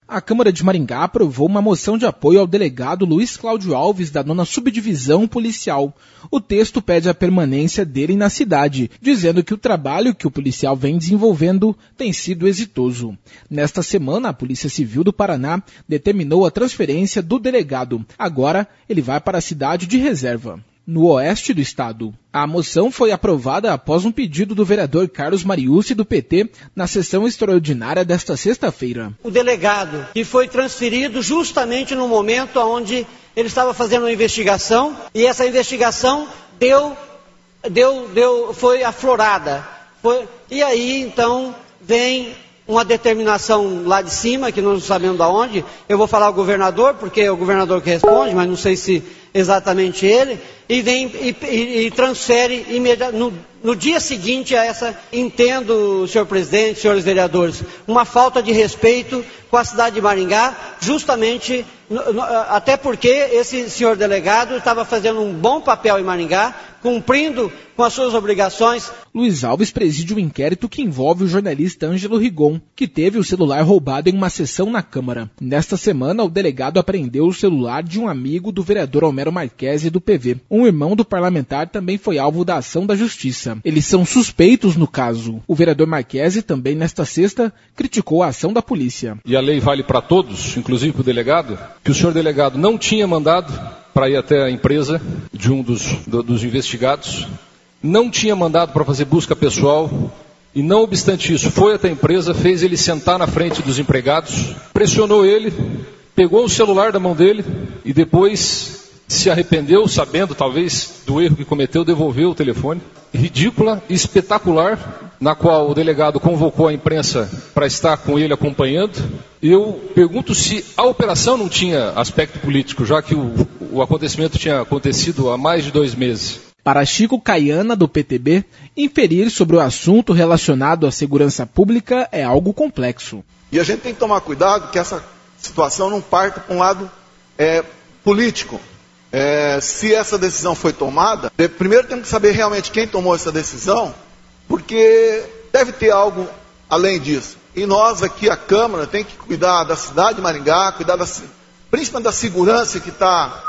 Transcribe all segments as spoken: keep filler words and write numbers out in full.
A Câmara de Maringá aprovou uma moção de apoio ao delegado Luiz Cláudio Alves, da nona Subdivisão Policial. O texto pede a permanência dele na cidade, dizendo que o trabalho que o policial vem desenvolvendo tem sido exitoso. Nesta semana, a Polícia Civil do Paraná determinou a transferência do delegado. Agora, ele vai para a cidade de reserva, no oeste do estado. A moção foi aprovada após um pedido do vereador Carlos Mariucci, do P T, na sessão extraordinária desta sexta-feira. O delegado, que foi transferido justamente no momento onde ele estava fazendo uma investigação, e essa investigação deu, deu, deu, foi aflorada. Foi, e aí, então, vem uma determinação lá de cima, que nós não sabemos de onde. Eu vou falar ao governador, porque é o governador que responde, mas não sei se exatamente ele, e vem e, e, e transfere no, no dia seguinte a essa, entendo, senhor presidente, senhores vereadores, uma falta de respeito com a cidade de Maringá, justamente, no, no, até porque esse senhor delegado estava fazendo um bom papel em Maringá, cumprindo com as suas obrigações. Luiz Alves preside um inquérito que envolve o jornalista Ângelo Rigon, que teve o celular roubado em uma sessão na Câmara. Nesta semana, o delegado apreendeu o celular de um amigo do vereador Homero Marquesi, do P V. Um irmão do parlamentar também foi alvo da ação da Justiça. Eles são suspeitos no caso. O vereador Marquesi também, nesta sexta, criticou a ação da polícia. E a lei vale para todos, inclusive para o delegado, que o senhor delegado não tinha mandado para ir até a empresa de um dos, do, dos investigados, não tinha mandado para fazer busca pessoal, e não obstante isso, foi até a empresa, fez ele sentar na frente dos empregados, pressionou ele, pegou o celular da mão dele e depois se arrependeu, sabendo talvez do erro que cometeu, devolveu o telefone. Ridícula e espetacular, na qual o delegado convocou a imprensa para estar com ele acompanhando. Eu pergunto se a operação não tinha aspecto político, já que o, o acontecimento tinha acontecido há mais de dois meses. Para Chico Caiana, do P T B, inferir sobre o assunto relacionado à segurança pública é algo complexo. E a gente tem que tomar cuidado que essa situação não parta para um lado é, político. É, se essa decisão foi tomada, primeiro temos que saber realmente quem tomou essa decisão, porque deve ter algo além disso. E nós aqui, a Câmara, tem que cuidar da cidade de Maringá, cuidar da, principalmente da segurança que está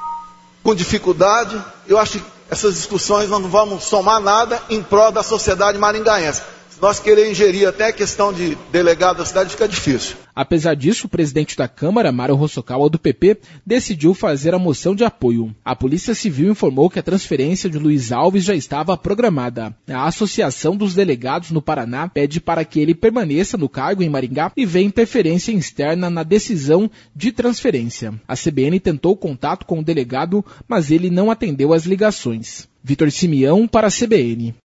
com dificuldade. Eu acho que essas discussões nós não vamos somar nada em prol da sociedade maringaense. Se nós queremos ingerir até a questão de delegado da cidade, fica difícil. Apesar disso, o presidente da Câmara, Mário Hosokawa, do P P, decidiu fazer a moção de apoio. A Polícia Civil informou que a transferência de Luiz Alves já estava programada. A Associação dos Delegados no Paraná pede para que ele permaneça no cargo em Maringá e vê interferência externa na decisão de transferência. A C B N tentou contato com o delegado, mas ele não atendeu às ligações. Vitor Simeão para a C B N.